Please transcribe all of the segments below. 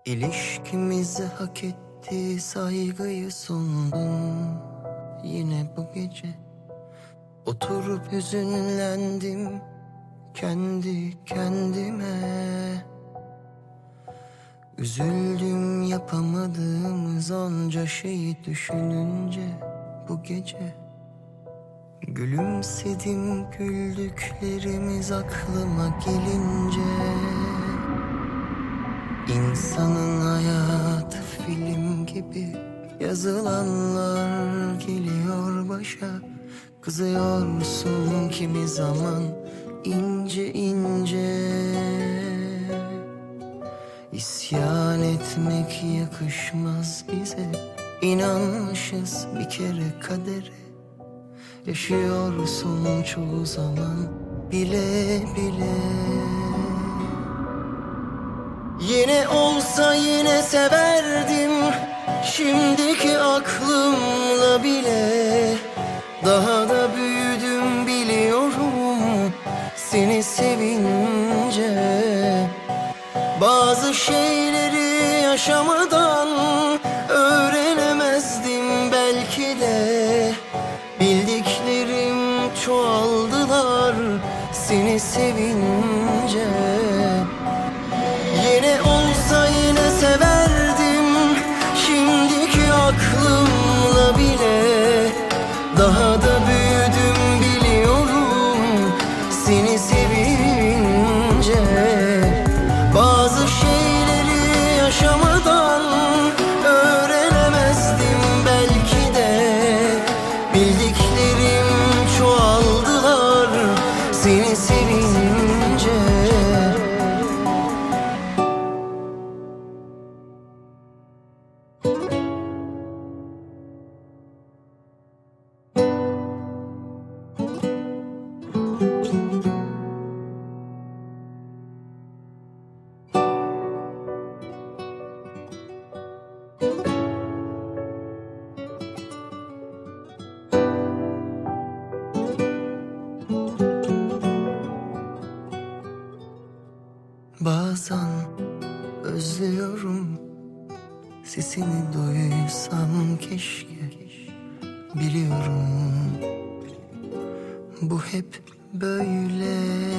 İlişkimize hak ettiği saygıyı sundum. Yine bu gece oturup hüzünlendim kendi kendime. Üzüldüm yapamadığımız onca şeyi düşününce bu gece. Gülümsedim güldüklerimiz aklıma gelince. İnsanın hayatı film gibi, yazılanlar geliyor başa. Kızıyorsun kimi zaman ince ince. İsyan etmek yakışmaz bize. İnanmışız bir kere kadere. Yaşıyorsun çoğu zaman bile bile. Yine olsa yine severdim, şimdiki aklımla bile. Daha da büyüdüm biliyorum seni sevince. Bazı şeyleri yaşamadan öğrenemezdim belki de. Bildiklerim çoğaldılar seni sevince. Yine olsa yine severdim, şimdiki aklımla bile. Daha da büyüdüm biliyorum seni sevince. Bazı şeyleri yaşamadan öğrenemezdim belki de. Bildiklerim çoğaldılar seni sevince. Bazen özlüyorum sesini duysam keşke. Biliyorum bu hep böyle.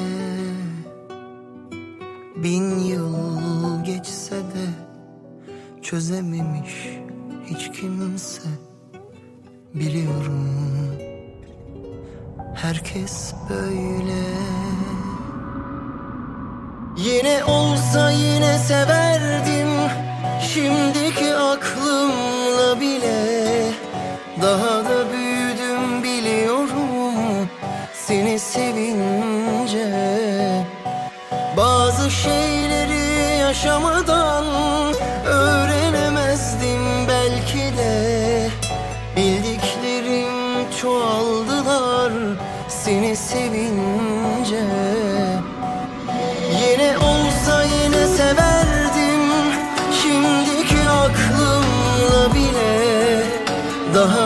1000 yıl geçse de çözememiş hiç kimse. Biliyorum herkes böyle. Yine olsa yine severdim, şimdiki aklımla bile. Daha da büyüdüm biliyorum seni sevince. Bazı şeyleri yaşamadan öğrenemezdim belki de. Bildiklerim çoğaldılar seni sevince. Yine olsa yine severdim, şimdiki aklımla bile. Daha